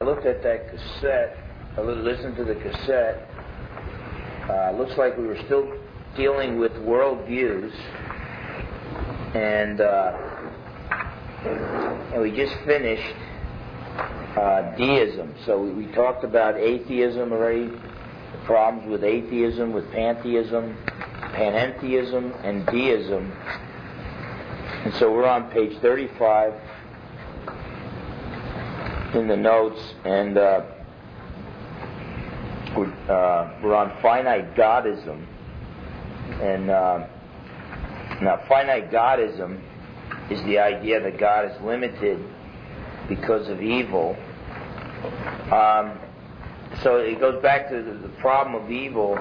I looked at that cassette, I listened to the cassette. Looks like we were still dealing with worldviews, and we just finished deism. So we talked about atheism already, the problems with atheism, with pantheism, panentheism, and deism. And so we're on page 35 in the notes, and we're on finite godism. And now finite godism is the idea that God is limited because of evil. So it goes back to the problem of evil,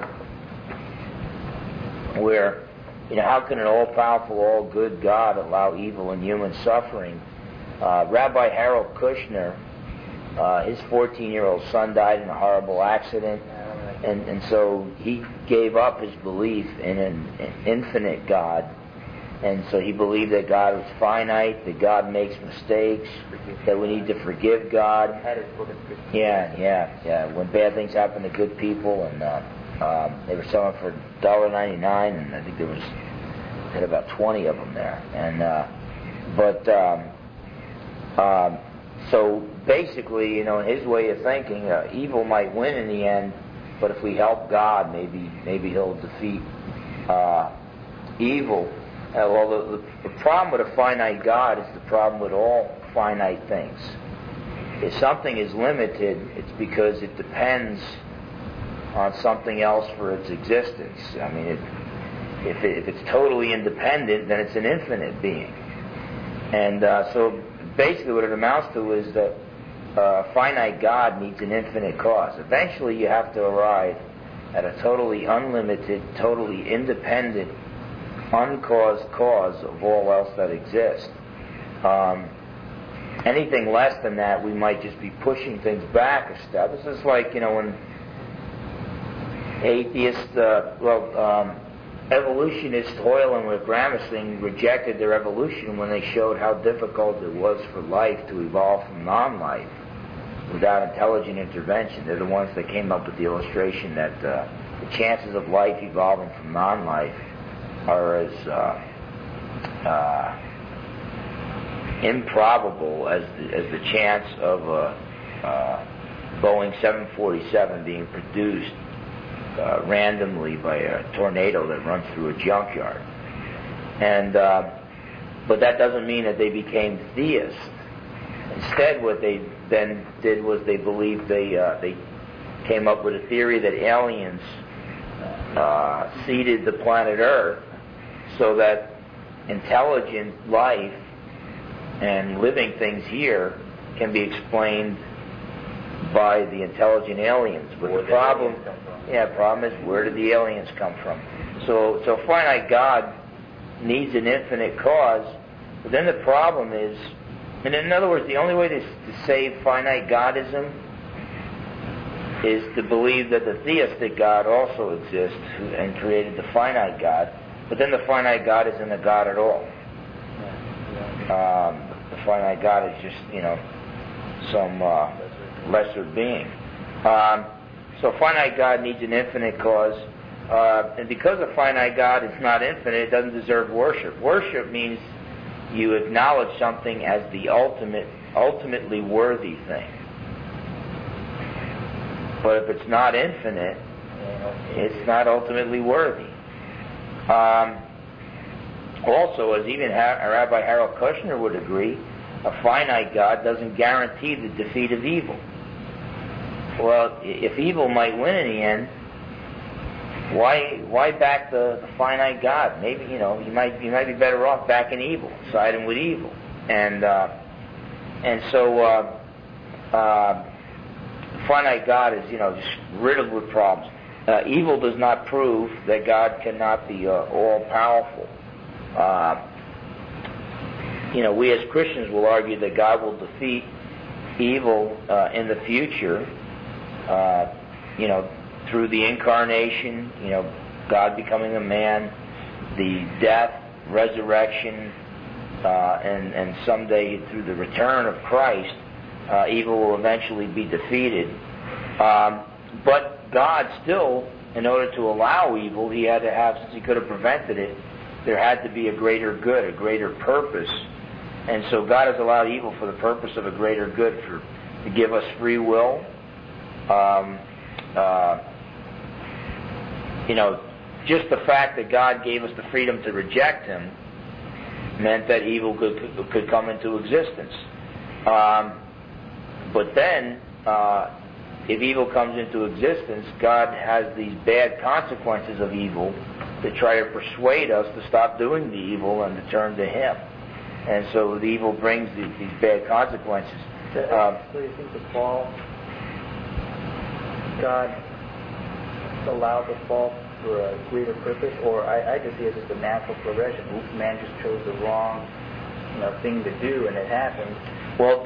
where, how can an all-powerful, all-good God allow evil and human suffering? Rabbi Harold Kushner, his 14-year-old son died in a horrible accident, and so he gave up his belief in an infinite God, and so he believed that God was finite, that God makes mistakes, that we need to forgive God. Yeah. When bad things happen to good people, and they were selling for $1.99, and I think had about 20 of them there, and so basically, in his way of thinking, evil might win in the end, but if we help God, maybe He'll defeat evil. Well, the problem with a finite God is the problem with all finite things. If something is limited, it's because it depends on something else for its existence. I mean, if it's totally independent, then it's an infinite being. And so basically what it amounts to is that a finite God needs an infinite cause. Eventually you have to arrive at a totally unlimited, totally independent, uncaused cause of all else that exists. Anything less than that, we might just be pushing things back a step. It's just like, when atheists, evolutionists Hoyle and Ramsing rejected their evolution when they showed how difficult it was for life to evolve from non-life without intelligent intervention. They're the ones that came up with the illustration that the chances of life evolving from non-life are as improbable as the chance of a Boeing 747 being produced randomly by a tornado that runs through a junkyard. And but that doesn't mean that they became theists. Instead, what they then did was they believed they came up with a theory that aliens seeded the planet Earth so that intelligent life and living things here can be explained by the intelligent aliens. But the problem is, where did the aliens come from? So finite God needs an infinite cause, but then the problem is, and in other words, the only way to save finite Godism is to believe that the theistic God also exists and created the finite God, but then the finite God isn't a God at all. The finite God is just, some lesser being. So finite God needs an infinite cause, and because a finite God is not infinite, it doesn't deserve worship. Worship means you acknowledge something as the ultimately worthy thing. But if it's not infinite, it's not ultimately worthy. Also, as even Rabbi Harold Kushner would agree, a finite God doesn't guarantee the defeat of evil. Well, if evil might win in the end, why back the finite God? Maybe you might be better off backing evil, siding with evil, and so finite God is just riddled with problems. Evil does not prove that God cannot be all powerful. We as Christians will argue that God will defeat evil in the future. Through the incarnation, God becoming a man, the death, resurrection, and someday through the return of Christ, evil will eventually be defeated. But God still, in order to allow evil, He had to have, since He could have prevented it, there had to be a greater good, a greater purpose. And so God has allowed evil for the purpose of a greater good, to give us free will. Just the fact that God gave us the freedom to reject Him meant that evil could come into existence. But then, if evil comes into existence, God has these bad consequences of evil to try to persuade us to stop doing the evil and to turn to Him. And so the evil brings these bad consequences. So you think the fall, God allowed the fall for a greater purpose, or I just see it as just a natural progression. Man just chose the wrong, thing to do, and it happened. Well,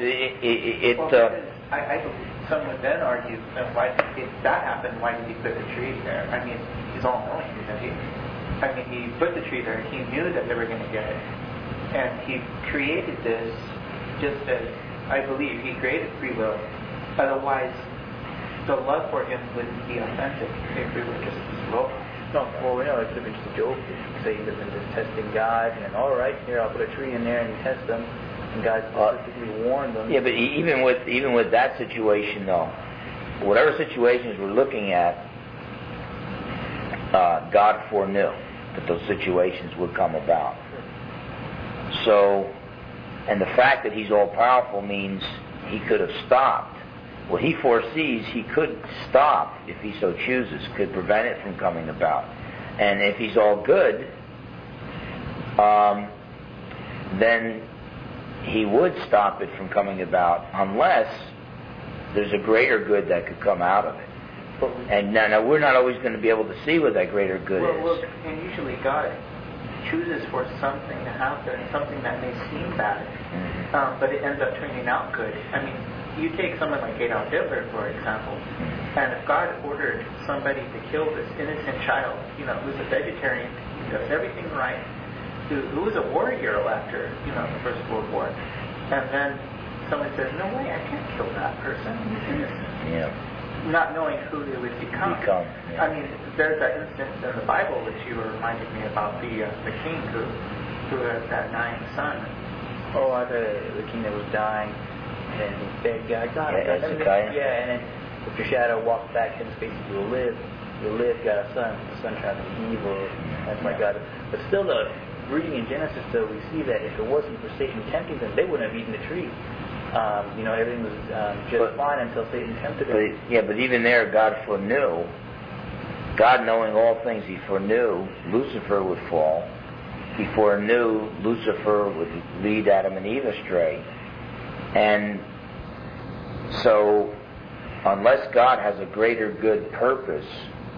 I believe some would then argue, why if that happened, why did He put the tree there? I mean, He's all-knowing, isn't He? I mean, He put the tree there. He knew that they were going to get it, and He created this just as I believe He created free will. Otherwise, the love for Him wouldn't be authentic if we were just robots. No, well, it could have been just a joke. You could say He could have been just testing God, and then, all right, here, I'll put a tree in there and test them. And God specifically warned them. Yeah, but even with that situation, though, whatever situations we're looking at, God foreknew that those situations would come about. So, and the fact that He's all-powerful means He could have stopped. What He foresees, He could stop if He so chooses, could prevent it from coming about. And if He's all good, then He would stop it from coming about unless there's a greater good that could come out of it. And now we're not always going to be able to see what that greater good is. Well, and usually God chooses for something to happen, something that may seem bad, but it ends up turning out good. I mean, you take someone like Adolf Hitler, for example, and if God ordered somebody to kill this innocent child, who's a vegetarian, he does everything right, who was a war hero after, the First World War, and then someone says, no way, I can't kill that person, he's innocent. Yeah. Not knowing who they would become. Yeah. I mean, there's that instance in the Bible which you reminded me about, the king who had that dying son. Oh, the king that was dying, and he begged God, Hezekiah. Yeah, and then if your shadow walks back in space, you'll live, got a son. The son tried to be evil. That's my God. But still, reading in Genesis, though, we see that if it wasn't for Satan tempting them, they wouldn't have eaten the tree. Everything was just fine until Satan tempted them. But even there, God foreknew. God, knowing all things, He foreknew Lucifer would fall. He foreknew Lucifer would lead Adam and Eve astray. And so, unless God has a greater good purpose,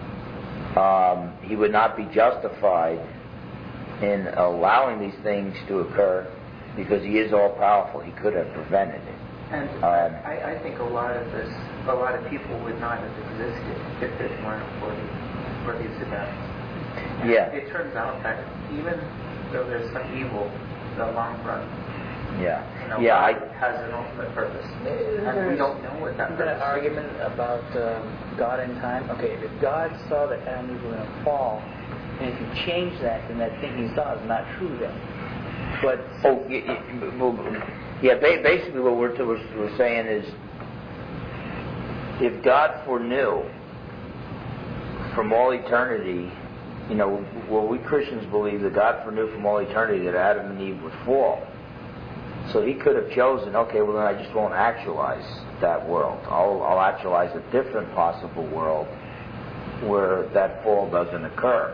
He would not be justified in allowing these things to occur, because He is all-powerful. He could have prevented it. And I think a lot of people would not have existed if it weren't for these events. And yeah. It turns out that even though there's some evil in the long run, God has an ultimate purpose. And we don't know what that purpose is. That argument about God and time. Okay, if God saw that Adam and Eve were going to fall, and if He changed that, then that thing He saw is not true then. But basically what we're saying is, if God foreknew from all eternity, we Christians believe that God foreknew from all eternity that Adam and Eve would fall. So He could have chosen, okay, well then I just won't actualize that world. I'll actualize a different possible world where that fall doesn't occur.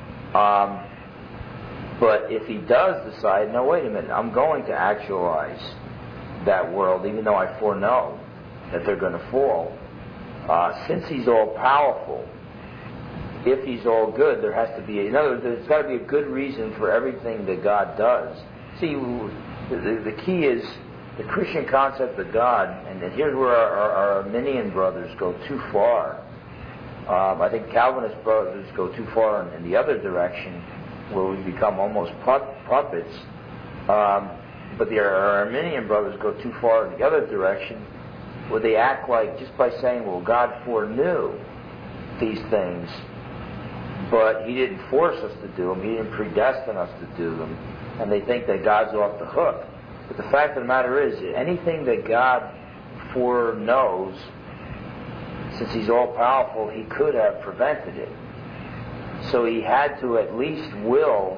But if He does decide, no, wait a minute, I'm going to actualize that world, even though I foreknow that they're going to fall, since He's all-powerful, if He's all good, there has to be, in other words, there's got to be a good reason for everything that God does. See, the key is the Christian concept of God, and here's where our Arminian brothers go too far. I think Calvinist brothers go too far in the other direction, where we become almost puppets. But our Arminian brothers go too far in the other direction, where they act like, just by saying, well, God foreknew these things, but He didn't force us to do them. He didn't predestine us to do them. And they think that God's off the hook. But the fact of the matter is, anything that God foreknows, since He's all-powerful, He could have prevented it. So He had to at least will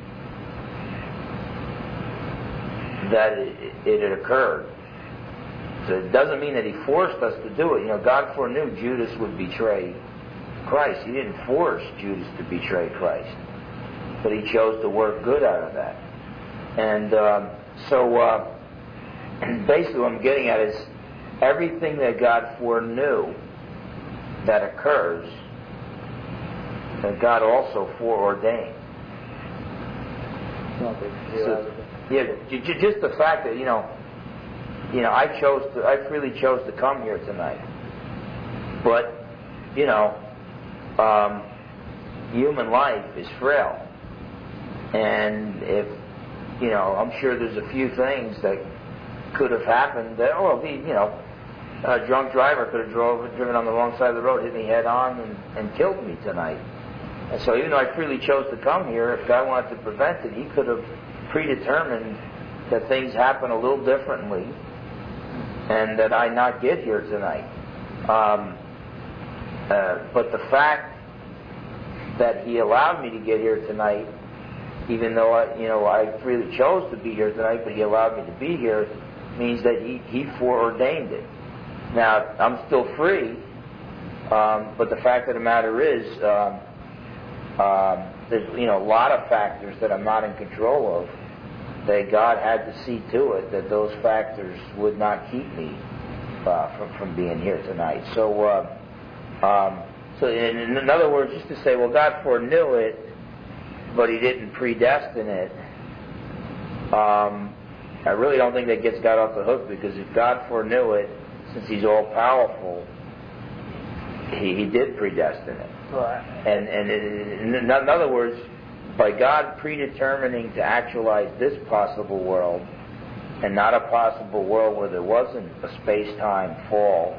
that it had occurred. So it doesn't mean that He forced us to do it. God foreknew Judas would betray Christ. He didn't force Judas to betray Christ. But He chose to work good out of that. And so basically what I'm getting at is everything that God foreknew that occurs, that God also foreordained. So, just the fact that I freely chose to come here tonight. But human life is frail, and if I'm sure there's a few things that could have happened that a drunk driver could have driven on the wrong side of the road, hit me head on, and killed me tonight. And so even though I freely chose to come here, if God wanted to prevent it, He could have predetermined that things happen a little differently and that I not get here tonight. But the fact that He allowed me to get here tonight, even though I freely chose to be here tonight, but He allowed me to be here, means that He foreordained it. Now, I'm still free, but the fact of the matter is, there's a lot of factors that I'm not in control of, that God had to see to it that those factors would not keep me from being here tonight. So in other words, just to say, well, God foreknew it, but He didn't predestine it, I really don't think that gets God off the hook, because if God foreknew it, since He's all-powerful, He did predestine it. Right. And in other words, by God predetermining to actualize this possible world, and not a possible world where there wasn't a space-time fall,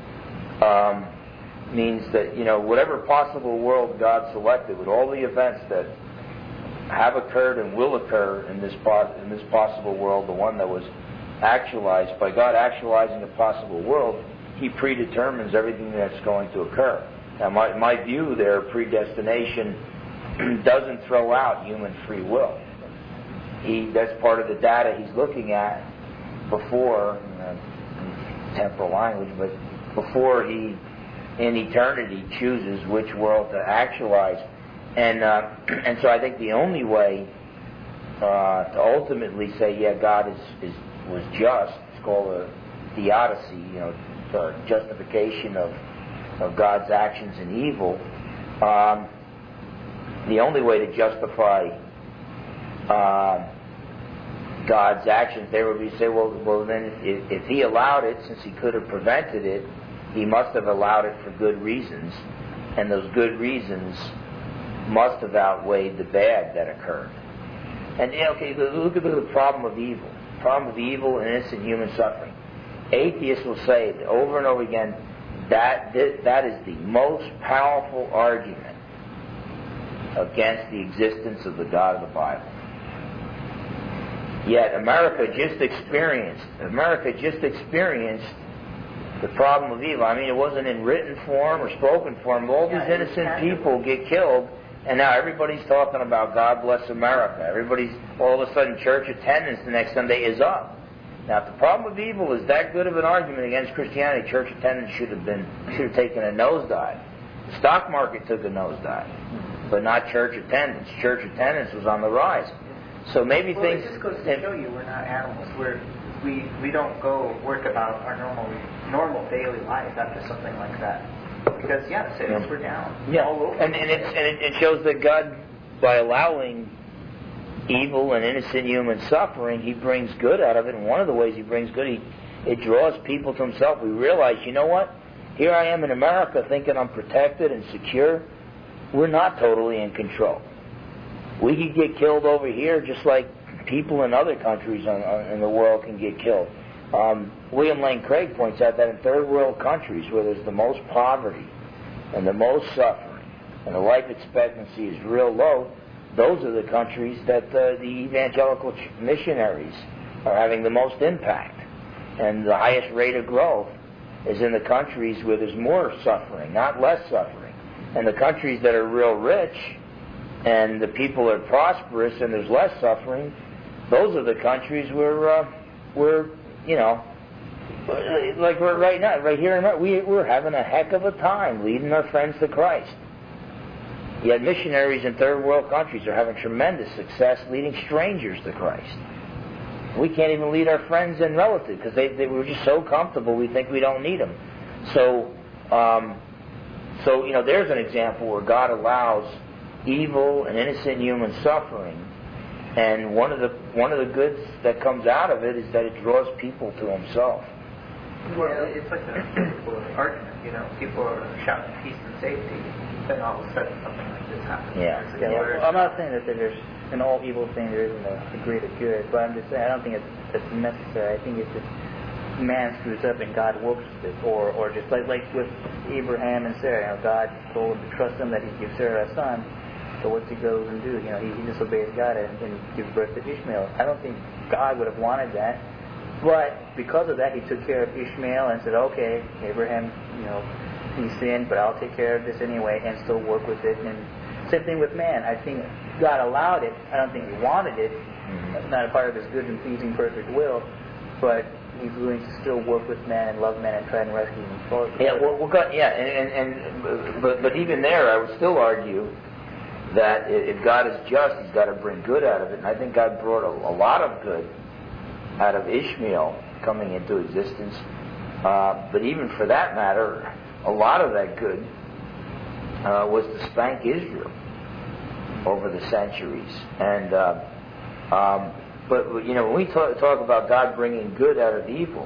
means that, whatever possible world God selected, with all the events that have occurred and will occur in this possible world, the one that was actualized, by God actualizing a possible world, He predetermines everything that's going to occur. Now, my view there, predestination doesn't throw out human free will. That's part of the data He's looking at before, temporal language, but before He, in eternity, chooses which world to actualize. And so I think the only way to ultimately say, yeah, God was just, it's called a theodicy, the justification of God's actions and evil. The only way to justify God's actions there would be to say, well then if He allowed it, since He could have prevented it, He must have allowed it for good reasons, and those good reasons must have outweighed the bad that occurred. And look at the problem of evil. The problem of evil and innocent human suffering. Atheists will say over and over again that is the most powerful argument against the existence of the God of the Bible. Yet America just experienced the problem of evil. I mean, it wasn't in written form or spoken form. All these innocent people get killed, and now everybody's talking about God bless America. Everybody's, all of a sudden, church attendance the next Sunday is up. Now, if the problem of evil is that good of an argument against Christianity, church attendance should have taken a nosedive. The stock market took a nosedive, but not church attendance. Church attendance was on the rise. So maybe things. It just goes to show you we're not animals. We don't go work about our normal daily lives after something like that. Because the cities were down. Yeah, all over. and it shows that God, by allowing evil and innocent human suffering, He brings good out of it. And one of the ways He brings good, it draws people to Himself. We realize, you know what? Here I am in America thinking I'm protected and secure. We're not totally in control. We could get killed over here just like people in other countries in the world can get killed. William Lane Craig points out that in third world countries where there's the most poverty and the most suffering and the life expectancy is real low, those are the countries that the evangelical missionaries are having the most impact. And the highest rate of growth is in the countries where there's more suffering, not less suffering. And the countries that are real rich and the people are prosperous and there's less suffering, those are the countries where you know, like we're right now, right here in America, we're having a heck of a time leading our friends to Christ. Yet missionaries in third world countries are having tremendous success leading strangers to Christ. We can't even lead our friends and relatives because we're just so comfortable we think we don't need them. So you know, there's an example where God allows evil and innocent human suffering, and one of the goods that comes out of it is that it draws people to Himself. Well, it's like a simple argument, you know. People are shouting peace and safety, then all of a sudden something like this happens. Yeah. Well, I'm not saying that there's an all evil thing, there isn't a greater good, but I'm just saying I don't think it's necessary. I think it's just man screws up and God works with it, or just like with Abraham and Sarah. You know, God told him to trust Him that He'd give Sarah a son. So what's he goes and do? You know, he disobeys God and gives birth to Ishmael. I don't think God would have wanted that, but because of that, He took care of Ishmael and said, "Okay, Abraham, you know, he sinned, but I'll take care of this anyway and still work with it." And same thing with man. I think God allowed it. I don't think He wanted it. That's not a part of His good and pleasing, perfect will, but He's willing to still work with man and love man and try and rescue them. Yeah, but even there, I would still argue that if God is just, He's got to bring good out of it. And I think God brought a lot of good out of Ishmael coming into existence. But even for that matter, a lot of that good was to spank Israel over the centuries. And but you know, when we talk about God bringing good out of evil,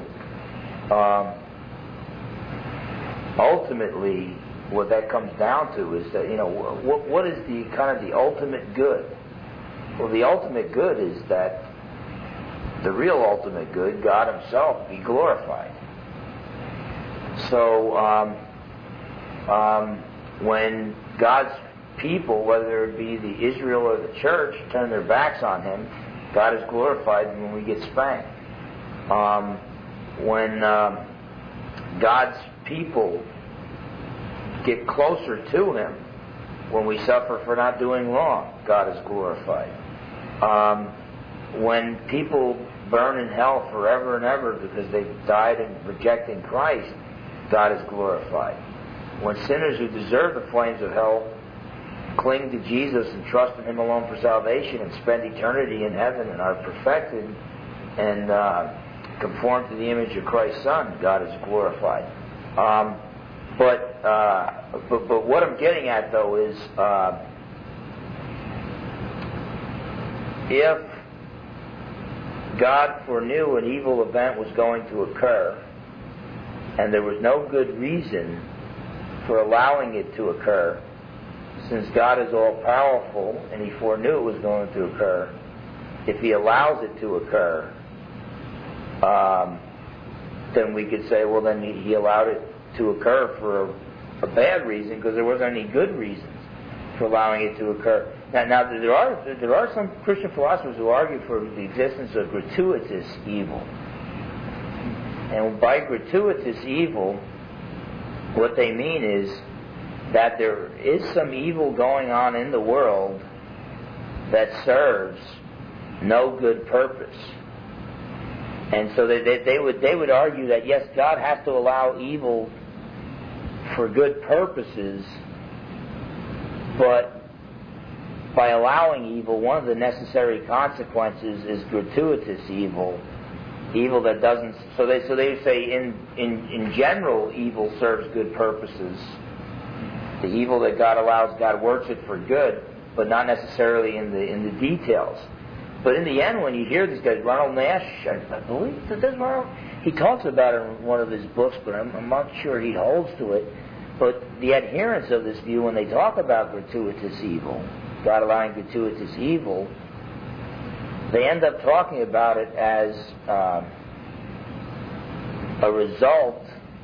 ultimately, what that comes down to is that, you know, what is the kind of the ultimate good? Well, the ultimate good is that the real ultimate good, God Himself, be glorified. So when God's people, whether it be the Israel or the church, turn their backs on Him, God is glorified when we get spanked. When God's people get closer to Him, when we suffer for not doing wrong, God is glorified. When people burn in hell forever and ever because they've died in rejecting Christ, God is glorified. When sinners who deserve the flames of hell cling to Jesus and trust in Him alone for salvation and spend eternity in heaven and are perfected and conform to the image of Christ's Son, God is glorified. But what I'm getting at, though, is if God foreknew an evil event was going to occur and there was no good reason for allowing it to occur, since God is all-powerful and He foreknew it was going to occur, if He allows it to occur, then we could say, well, then He allowed it to occur for a bad reason because there wasn't any good reasons for allowing it to occur. Now there are some Christian philosophers who argue for the existence of gratuitous evil. And by gratuitous evil, what they mean is that there is some evil going on in the world that serves no good purpose. And so they would argue that, yes, God has to allow evil for good purposes, but by allowing evil, one of the necessary consequences is gratuitous evil that doesn't. So they say in general, evil serves good purposes. The evil that God allows, God works it for good, but not necessarily in the details. But in the end, when you hear these guys, Ronald Nash, I believe, he talks about it in one of his books, but I'm not sure he holds to it. But the adherents of this view, when they talk about gratuitous evil, God allowing gratuitous evil, they end up talking about it as a result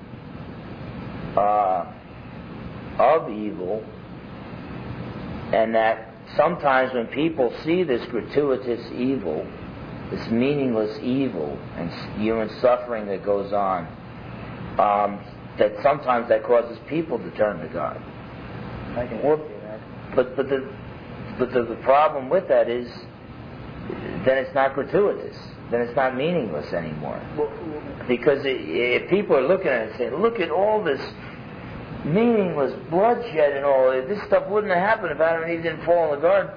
of evil, and that sometimes when people see this gratuitous evil, this meaningless evil and human suffering that goes on, that sometimes that causes people to turn to God. I can see that. But the problem with that is, then it's not gratuitous. Then it's not meaningless anymore. Because if people are looking at it and saying, look at all this meaningless bloodshed and all, this stuff wouldn't have happened if Adam and Eve didn't fall in the garden.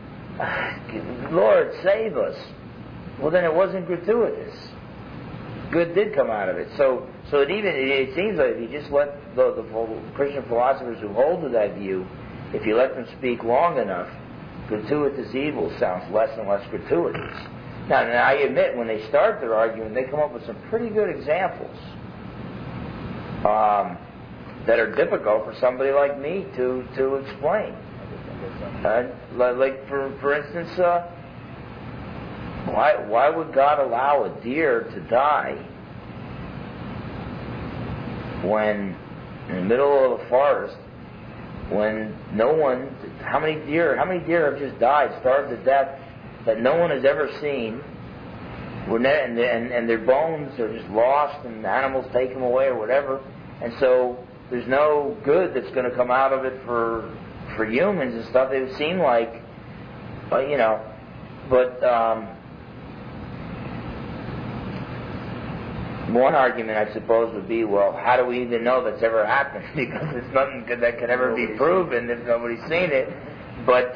Lord, save us. Well, then it wasn't gratuitous. Good did come out of it. So it seems like if you just let the Christian philosophers who hold to that view, if you let them speak long enough, gratuitous evil sounds less and less gratuitous. Now, I admit, when they start their argument, they come up with some pretty good examples that are difficult for somebody like me to explain. Like for instance, why would God allow a deer to die when in the middle of the forest, when no one, how many deer have just died, starved to death, that no one has ever seen, and their bones are just lost, and animals take them away or whatever, and so there's no good that's going to come out of it for humans and stuff. It would seem like, but one argument, I suppose, would be, well, how do we even know that's ever happened? Because it's nothing that can ever be proven if nobody's seen it. But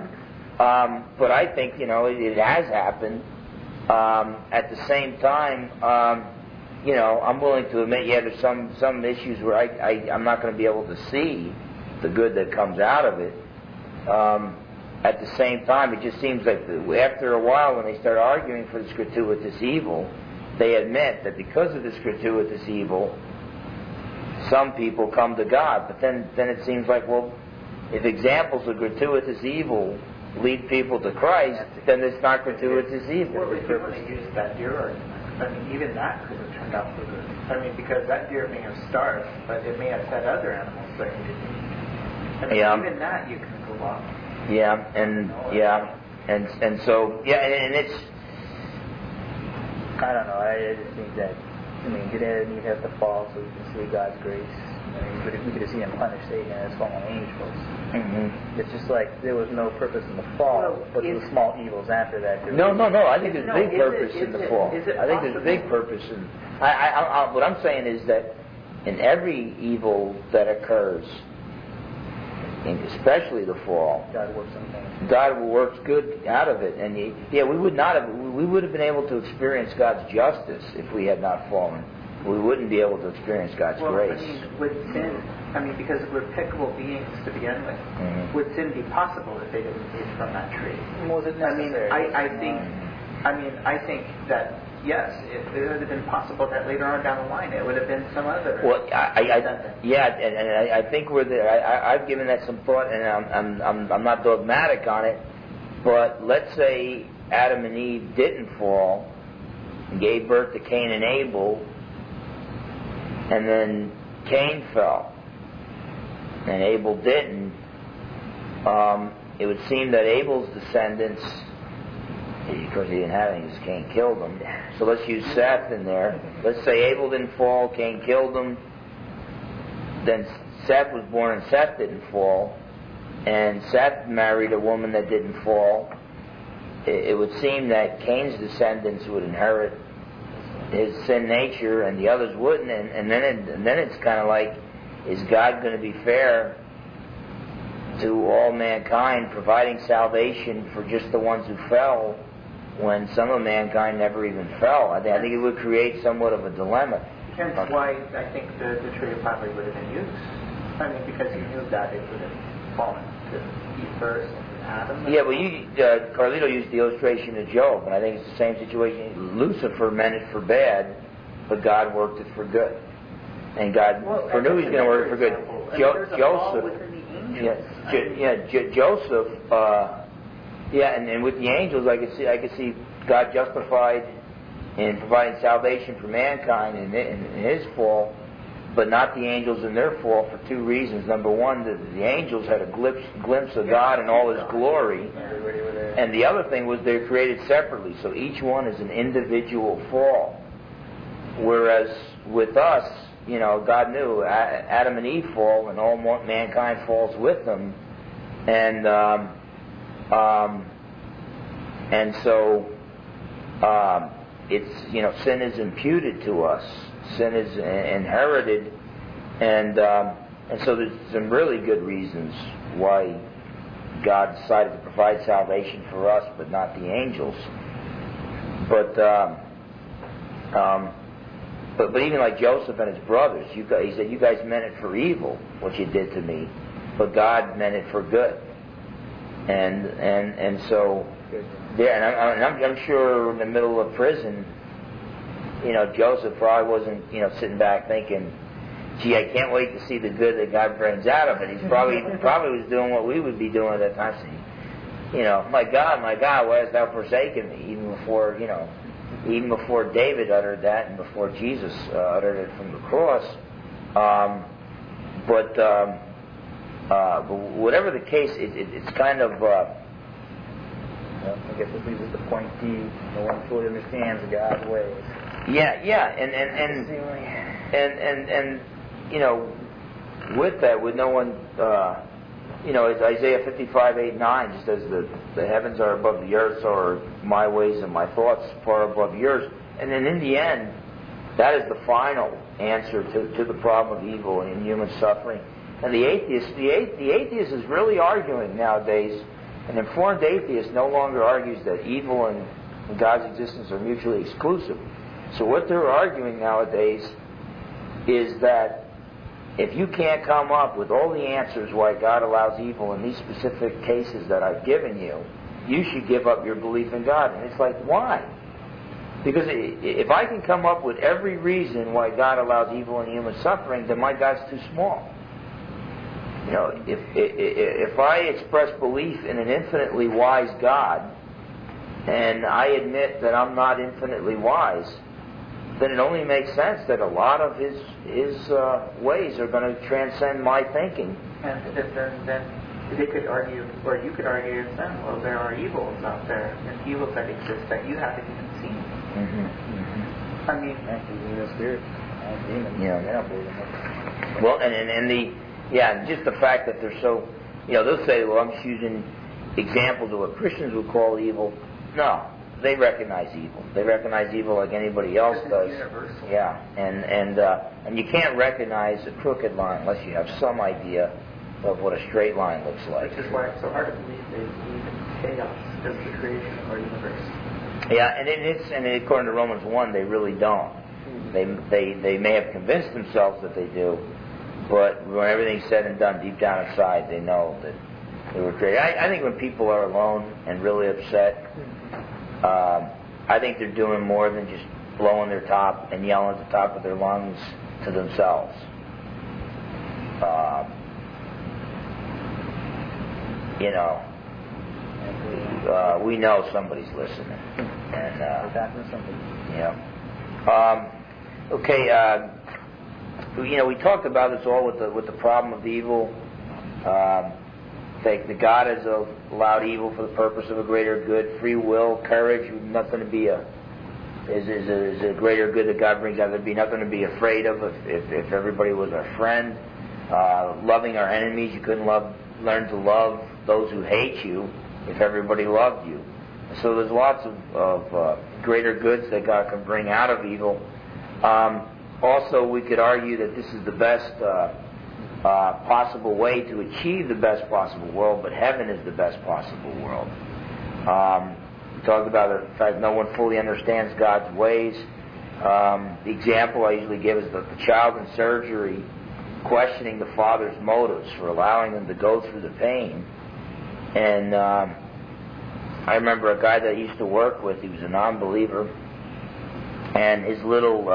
I think, it has happened. At the same time, I'm willing to admit, there's some issues where I'm not going to be able to see the good that comes out of it. At the same time, it just seems like after a while, when they start arguing for this gratuitous evil, they admit that because of this gratuitous evil, some people come to God. But then it seems like, well, if examples of gratuitous evil lead people to Christ, then it's not gratuitous evil. Well, if you want to use that deer argument, even that could have turned out for good. Because that deer may have starved, but it may have fed other animals that it didn't. Even that you can go off. And it's. I don't know. I just think that, did Adam and Eve have to fall so we can see God's grace? We could have seen Him punish Satan and his fallen angels. Mm-hmm. It's just like there was no purpose in the fall, but there were small evils after that. No. I think there's big purpose in the fall. I think there's big purpose in. What I'm saying is that in every evil that occurs, especially the fall, God works good out of it, and we would have been able to experience God's justice if we had not fallen. We wouldn't be able to experience God's grace. With sin, because we're pickable beings to begin with, would sin be possible if they didn't eat from that tree? Was it necessary? I think that yes, it would have been possible that later on down the line it would have been some other. Well, I think we're there. I've given that some thought, and I'm not dogmatic on it. But let's say Adam and Eve didn't fall, and gave birth to Cain and Abel, and then Cain fell, and Abel didn't. It would seem that Abel's descendants, because he didn't have any, because Cain killed him. So let's use Seth in there. Let's say Abel didn't fall, Cain killed him. Then Seth was born and Seth didn't fall. And Seth married a woman that didn't fall. It would seem that Cain's descendants would inherit his sin nature and the others wouldn't. And then it's kind of like, is God going to be fair to all mankind, providing salvation for just the ones who fell, when some of mankind never even fell? I think it would create somewhat of a dilemma. Hence why I think the tree of life would have been used. Because he knew that it would have fallen to Eve first and Adam. Yeah, well, Carlito used the illustration of Job, and I think it's the same situation. Lucifer meant it for bad, but God worked it for good. And God knew He was going to work it for good. Joseph. Joseph. And with the angels, I could see God justified in providing salvation for mankind in His fall, but not the angels in their fall for two reasons. Number one, the angels had a glimpse of God in all His glory. And the other thing was they're created separately, so each one is an individual fall. Whereas with us, God knew Adam and Eve fall, and all mankind falls with them, and so it's sin is imputed to us, sin is inherited, and so there's some really good reasons why God decided to provide salvation for us, but not the angels. But even like Joseph and his brothers, he said, "You guys meant it for evil, what you did to me, but God meant it for good." And so, and I'm sure in the middle of prison, Joseph probably wasn't sitting back thinking, "Gee, I can't wait to see the good that God brings out of it." He's probably was doing what we would be doing at that time, saying, my God, why hast thou forsaken me?" Even before David uttered that, and before Jesus uttered it from the cross. But whatever the case, it's kind of. I guess it leads us to point D. No one fully understands God's ways. Yeah, and with that, with no one, as Isaiah 55:8-9, just as the heavens are above the earth, so are my ways and my thoughts far above yours. And then in the end, that is the final answer to the problem of evil and human suffering. And the atheist is really arguing nowadays. An informed atheist no longer argues that evil and God's existence are mutually exclusive. So what they're arguing nowadays is that if you can't come up with all the answers why God allows evil in these specific cases that I've given you, you should give up your belief in God. And it's like, why? Because if I can come up with every reason why God allows evil and human suffering, then my God's too small. If I express belief in an infinitely wise God, and I admit that I'm not infinitely wise, then it only makes sense that a lot of His ways are going to transcend my thinking. And then they could argue, or you could argue yourself, well, there are evils out there, and evils that exist that you haven't even seen. Mm-hmm. I mean, evil spirit, demons. Yeah. Well, and just the fact that they're so, they'll say, well, I'm just using examples of what Christians would call evil. No. They recognize evil. They recognize evil like anybody else does. Universal. Yeah, and you can't recognize a crooked line unless you have some idea of what a straight line looks like. Which is why it's so hard to believe that even chaos is the creation of our universe. Yeah, and according to Romans 1, they really don't. They may have convinced themselves that they do, but when everything's said and done, deep down inside, they know that they were created. I think when people are alone and really upset, I think they're doing more than just blowing their top and yelling at the top of their lungs to themselves. We know somebody's listening. And, okay. We talked about this all with the problem of evil. That God has allowed evil for the purpose of a greater good, free will, courage, nothing to be is a greater good that God brings out. There'd be nothing to be afraid of if everybody was our friend. Loving our enemies, you couldn't learn to love those who hate you if everybody loved you. So there's lots of greater goods that God can bring out of evil. Also, we could argue that this is the best possible way to achieve the best possible world, but heaven is the best possible world. We talked about the fact no one fully understands God's ways. The example I usually give is the child in surgery questioning the father's motives for allowing them to go through the pain. And I remember a guy that I used to work with, he was a non-believer, and his little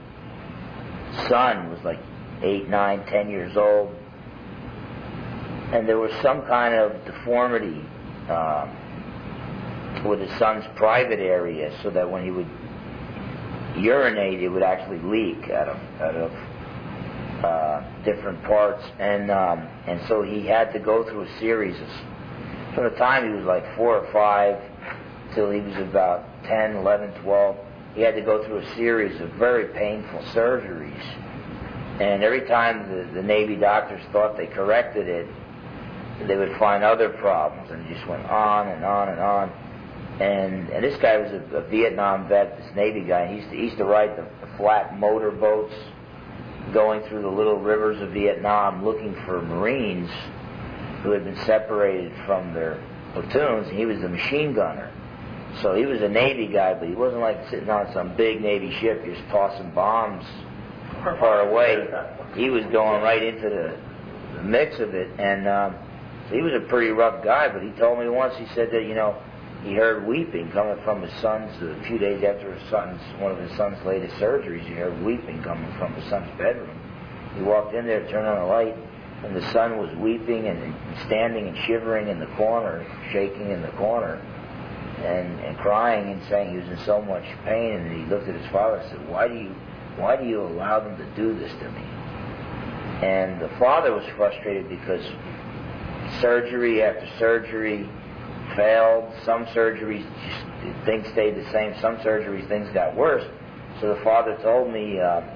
son was like 8, 9, 10 years old, and there was some kind of deformity with his son's private area, so that when he would urinate, it would actually leak out of different parts, and so he had to go through a series of, from the time he was like 4 or 5 till he was about 10, 11, 12, he had to go through a series of very painful surgeries. And every time the Navy doctors thought they corrected it, they would find other problems, and it just went on and on and on. And this guy was a Vietnam vet, this Navy guy. He used to ride the flat motor boats going through the little rivers of Vietnam looking for Marines who had been separated from their platoons, and he was a machine gunner. So he was a Navy guy, but he wasn't like sitting on some big Navy ship just tossing bombs far away. He was going right into the mix of it, and so he was a pretty rough guy. But he told me once, he said that, he heard weeping coming from his son's, a few days after one of his son's latest surgeries, he heard weeping coming from his son's bedroom. He walked in there, turned on the light, and the son was weeping and standing and shivering in the corner, shaking in the corner, and crying and saying he was in so much pain. And he looked at his father and said, why do you allow them to do this to me? And the father was frustrated because surgery after surgery failed. Some surgeries, things stayed the same. Some surgeries, things got worse. So the father told me,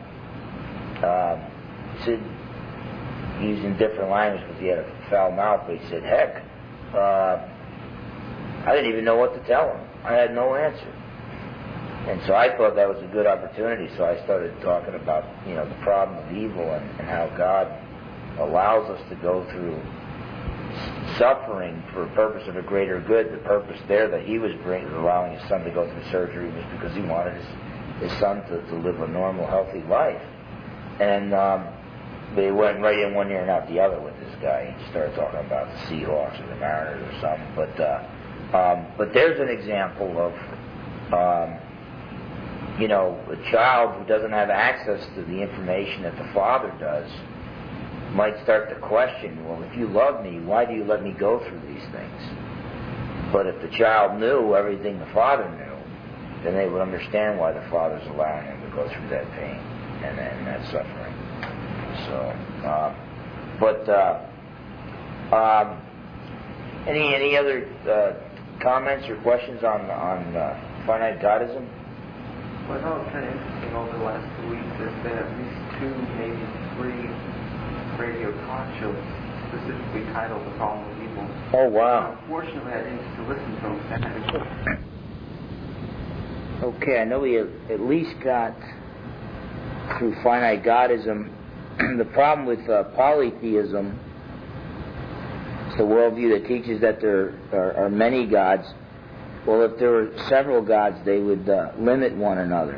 he said, using different language because he had a foul mouth, but he said, heck, I didn't even know what to tell him. I had no answer. And so I thought that was a good opportunity, so I started talking about, the problem of evil and how God allows us to go through suffering for a purpose of a greater good. The purpose there that he was allowing his son to go through surgery was because he wanted his son to live a normal, healthy life. And they went right in one ear and out the other with this guy. He started talking about the Seahawks or the Mariners or something. But there's an example of a child who doesn't have access to the information that the father does might start to question, well, if you love me, why do you let me go through these things? But if the child knew everything the father knew, then they would understand why the father's allowing him to go through that pain and that suffering. So, any other comments or questions on finite Godism? Well, I thought it was kind of interesting over the last 2 weeks. There's been at least 2, maybe 3 radio talk shows specifically titled The Problem of Evil. Oh, wow. Unfortunately, I didn't get to listen to them. Okay, I know we at least got through finite Godism. The problem with polytheism, it's the worldview that teaches that there are many gods. Well, if there were several gods, they would limit one another.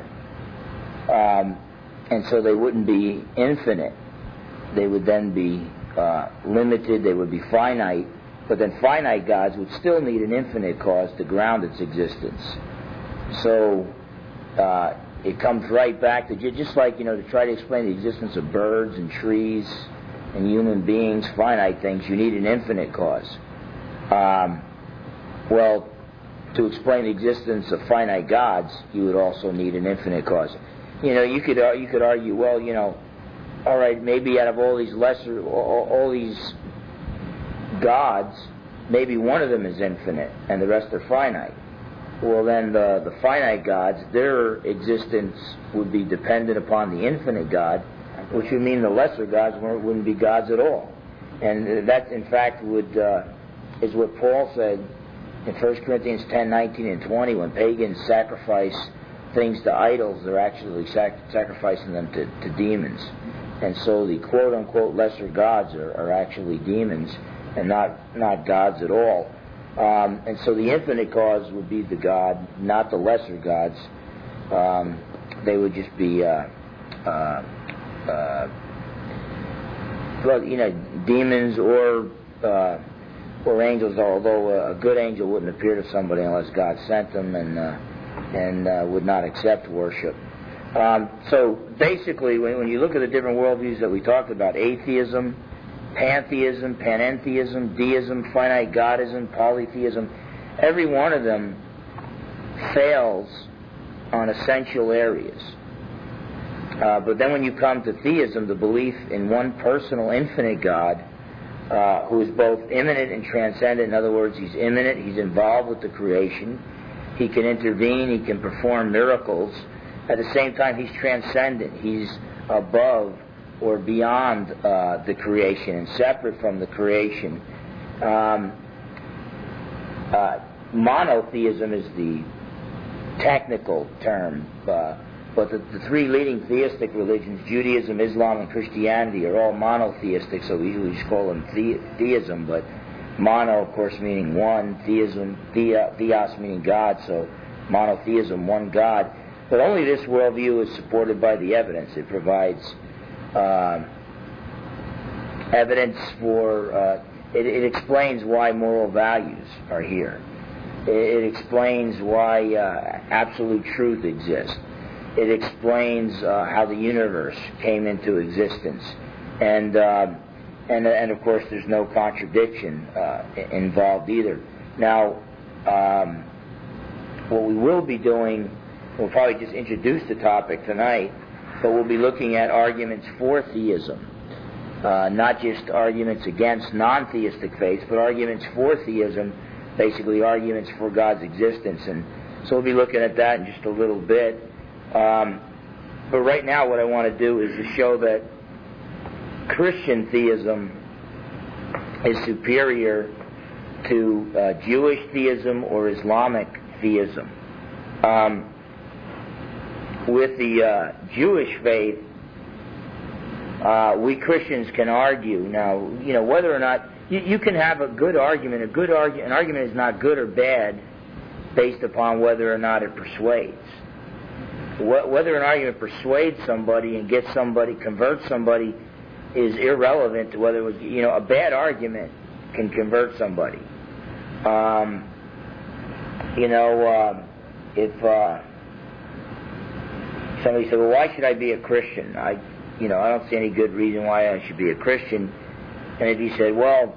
And so they wouldn't be infinite. They would then be limited, they would be finite, but then finite gods would still need an infinite cause to ground its existence. So it comes right back to, just like, to try to explain the existence of birds and trees and human beings, finite things, you need an infinite cause. Well, to explain the existence of finite gods, you would also need an infinite cause. You could argue, well, all right, maybe out of all these gods, maybe one of them is infinite and the rest are finite. Well, then the finite gods, their existence would be dependent upon the infinite God, which would mean the lesser gods wouldn't be gods at all. And that, in fact, is what Paul said in 1 Corinthians 10, 19, and 20. When pagans sacrifice things to idols, they're actually sacrificing them to demons. And so the quote-unquote lesser gods are actually demons and not gods at all. And so the infinite cause would be the God, not the lesser gods. They would just be, demons or angels. Although a good angel wouldn't appear to somebody unless God sent them, and would not accept worship. So basically, when you look at the different worldviews that we talked about, atheism, pantheism, panentheism, deism, finite godism, polytheism, every one of them fails on essential areas. But then when you come to theism, the belief in one personal, infinite God, who is both immanent and transcendent. In other words, He's immanent, He's involved with the creation. He can intervene, He can perform miracles. At the same time, He's transcendent. He's above or beyond the creation and separate from the creation. Monotheism is the technical term, but the three leading theistic religions, Judaism, Islam, and Christianity, are all monotheistic, so we usually just call them theism, but mono, of course, meaning one, theos meaning God, so monotheism, one God. But only this worldview is supported by the evidence. It provides evidence for, it explains why moral values are here. It explains why absolute truth exists. It explains how the universe came into existence, and of course there's no contradiction involved either. Now, what we will be doing, we'll probably just introduce the topic tonight, but we'll be looking at arguments for theism, not just arguments against non-theistic faiths, but arguments for theism, basically arguments for God's existence, and so we'll be looking at that in just a little bit. But right now what I want to do is to show that Christian theism is superior to Jewish theism or Islamic theism. With the Jewish faith, we Christians can argue. Now, whether or not you can have a good argument. An argument is not good or bad based upon whether or not it persuades. Whether an argument persuades somebody and converts somebody, is irrelevant to whether it was, a bad argument can convert somebody. If somebody said, well, why should I be a Christian? I don't see any good reason why I should be a Christian. And if you said, well,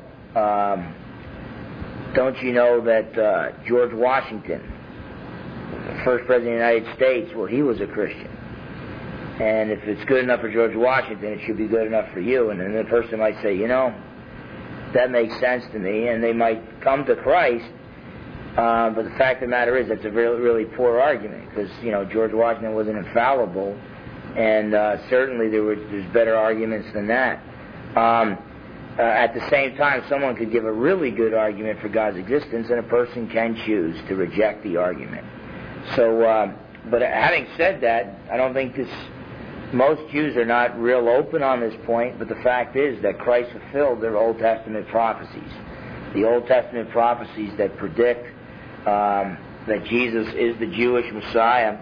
don't you know that George Washington, the first president of the United States, well, he was a Christian. And if it's good enough for George Washington, it should be good enough for you. And then the person might say, that makes sense to me, and they might come to Christ. But the fact of the matter is, that's a really, really poor argument, because George Washington wasn't infallible, and certainly there's better arguments than that. At the same time, someone could give a really good argument for God's existence, and a person can choose to reject the argument. So, but having said that, I don't think most Jews are not real open on this point, but the fact is that Christ fulfilled their Old Testament prophecies. The Old Testament prophecies that predict that Jesus is the Jewish Messiah.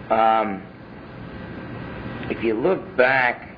If you look back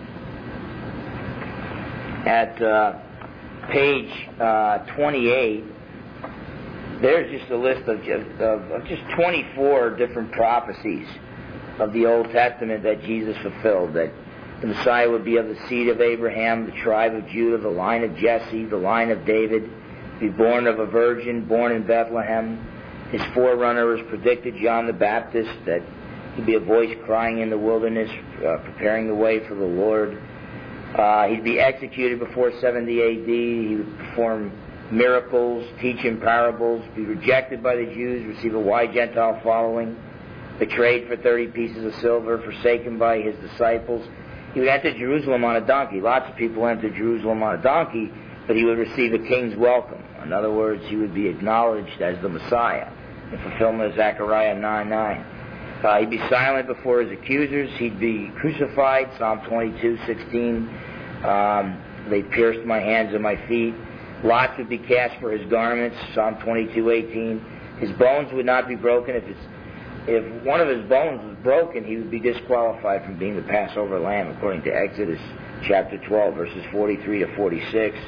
at page 28, there's just a list of just 24 different prophecies of the Old Testament that Jesus fulfilled, that the Messiah would be of the seed of Abraham, the tribe of Judah, the line of Jesse, the line of David, be born of a virgin, born in Bethlehem. His forerunner was predicted, John the Baptist, that he'd be a voice crying in the wilderness, preparing the way for the Lord. He'd be executed before 70 A.D. He would perform miracles, teach in parables, be rejected by the Jews, receive a wide Gentile following, betrayed for 30 pieces of silver, forsaken by his disciples. He would enter Jerusalem on a donkey. Lots of people enter Jerusalem on a donkey, but he would receive a king's welcome. In other words, he would be acknowledged as the Messiah, in fulfillment of Zechariah 9:9. He'd be silent before his accusers. He'd be crucified, Psalm 22:16. They pierced my hands and my feet. Lots would be cast for his garments, Psalm 22:18. His bones would not be broken. If one of his bones was broken, he would be disqualified from being the Passover lamb, according to Exodus chapter 12, verses 43 to 46.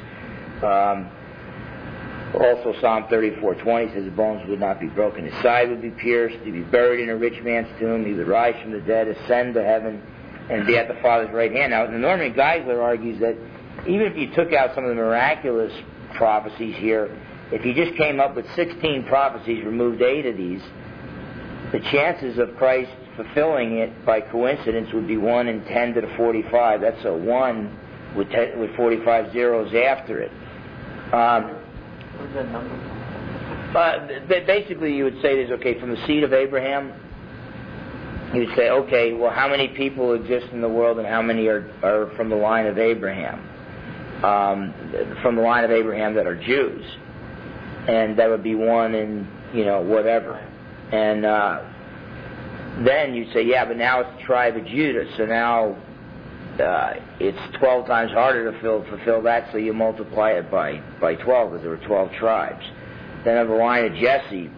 Also, Psalm 34:20 says his bones would not be broken. His side would be pierced. He'd be buried in a rich man's tomb. He would rise from the dead, ascend to heaven, and be at the Father's right hand. Now, Norman Geisler argues that even if you took out some of the miraculous prophecies here, if you just came up with 16 prophecies, removed 8 of these, the chances of Christ fulfilling it by coincidence would be 1 in 10 to the 45. That's a 1 with 45 zeros after it. Where's that number? Basically, you would say this, okay, from the seed of Abraham, you would say, okay, well, how many people exist in the world and how many are from the line of Abraham? From the line of Abraham that are Jews. And that would be 1 in, whatever. And then you'd say, yeah, but now it's the tribe of Judah, so now it's 12 times harder to fulfill that, so you multiply it by 12, because there were 12 tribes. Then on the line of Jesse,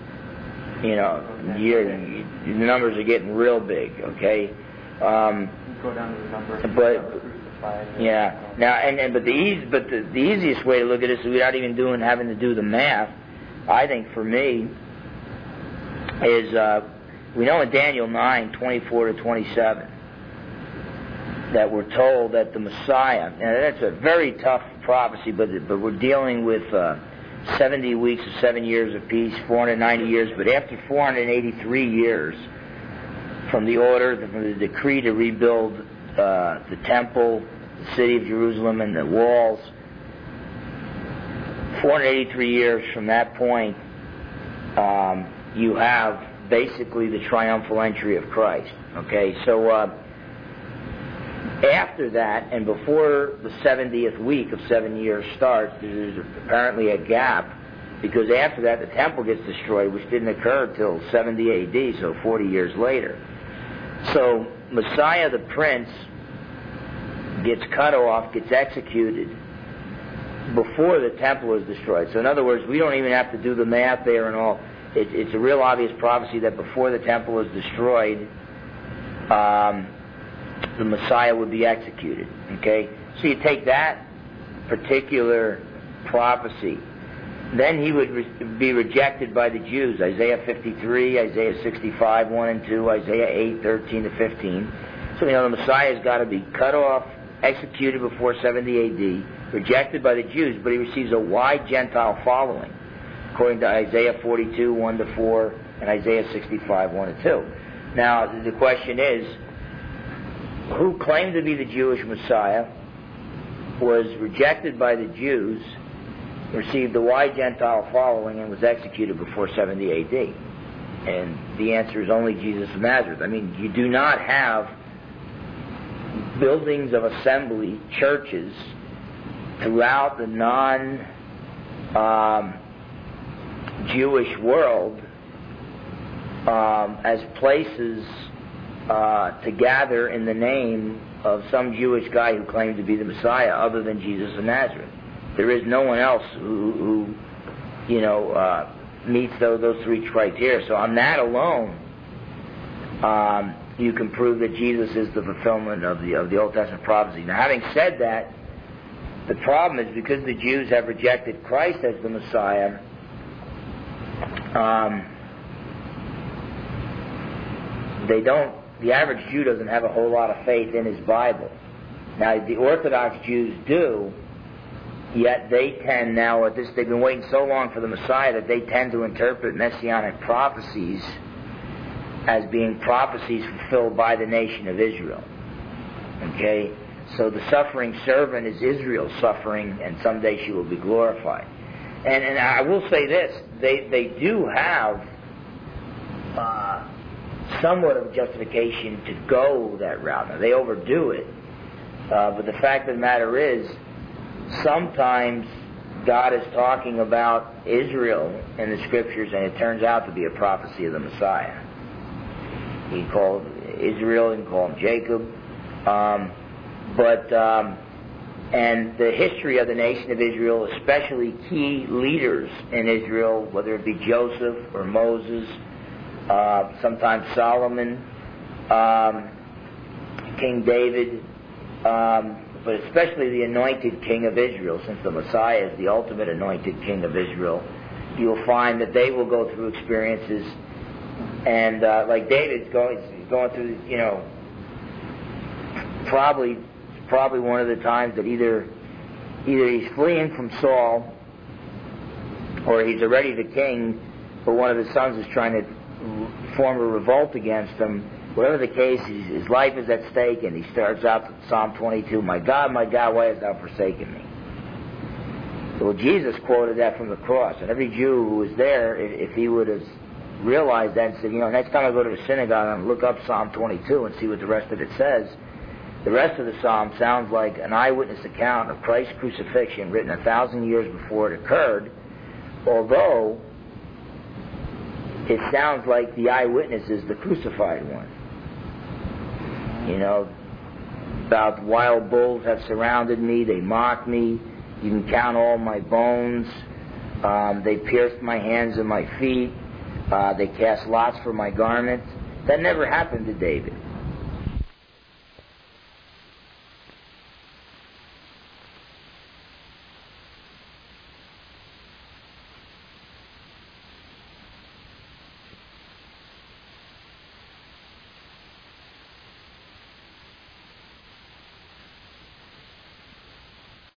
the numbers are getting real big, okay? Go down to the number. But yeah, now but the easiest way to look at this, without even having to do the math, I think for me, is we know in Daniel 9:24 to 27 that we're told that the Messiah, and that's a very tough prophecy, but we're dealing with 70 weeks of 7 years of peace, 490 years, but after 483 years from the decree to rebuild the temple, the city of Jerusalem, and the walls, 483 years from that point, you have basically the triumphal entry of Christ. Okay, so after that, and before the 70th week of 7 years starts, there's apparently a gap, because after that the temple gets destroyed, which didn't occur till 70 AD, so 40 years later. So Messiah the Prince gets cut off, gets executed before the temple is destroyed. So in other words, we don't even have to do the math there and all. It's a real obvious prophecy that before the temple is destroyed, the Messiah would be executed. Okay? So you take that particular prophecy, then he would be rejected by the Jews. Isaiah 53, Isaiah 65, 1 and 2, Isaiah 8, 13 to 15. So the Messiah's got to be cut off, executed before 70 AD, rejected by the Jews, but he receives a wide Gentile following, according to Isaiah 42, 1 to 4, and Isaiah 65, 1 to 2. Now, the question is, who claimed to be the Jewish Messiah, was rejected by the Jews, received a wide Gentile following, and was executed before 70 AD? And the answer is only Jesus of Nazareth. I mean, you do not have buildings of assembly, churches, throughout the non-Jewish world as places to gather in the name of some Jewish guy who claimed to be the Messiah other than Jesus of Nazareth. There is no one else who meets those three criteria. So on that alone, you can prove that Jesus is the fulfillment of the Old Testament prophecy. Now, having said that, the problem is because the Jews have rejected Christ as the Messiah, the average Jew doesn't have a whole lot of faith in his Bible. Now, the Orthodox Jews do, yet they tend now, they've been waiting so long for the Messiah that they tend to interpret Messianic prophecies as being prophecies fulfilled by the nation of Israel. Okay? So the suffering servant is Israel's suffering, and someday she will be glorified. And I will say this, they do have somewhat of justification to go that route. Now, they overdo it. But the fact of the matter is, sometimes God is talking about Israel in the Scriptures, and it turns out to be a prophecy of the Messiah. He called Israel, and called him Jacob. And the history of the nation of Israel, especially key leaders in Israel, whether it be Joseph or Moses, sometimes Solomon, King David, but especially the anointed king of Israel, since the Messiah is the ultimate anointed king of Israel, you'll find that they will go through experiences, and like David's going through, probably one of the times that either he's fleeing from Saul, or he's already the king, but one of his sons is trying to form a revolt against him. Whatever the case, his life is at stake, and he starts out with Psalm 22, my God, why hast thou forsaken me? Well, Jesus quoted that from the cross, and every Jew who was there, if he would have realized that and said, next time I go to the synagogue, I'm going to look up Psalm 22 and see what the rest of it says. The rest of the psalm sounds like an eyewitness account of Christ's crucifixion written 1,000 years before it occurred, although it sounds like the eyewitness is the crucified one. About wild bulls have surrounded me, they mock me, you can count all my bones, they pierced my hands and my feet, they cast lots for my garments. That never happened to David.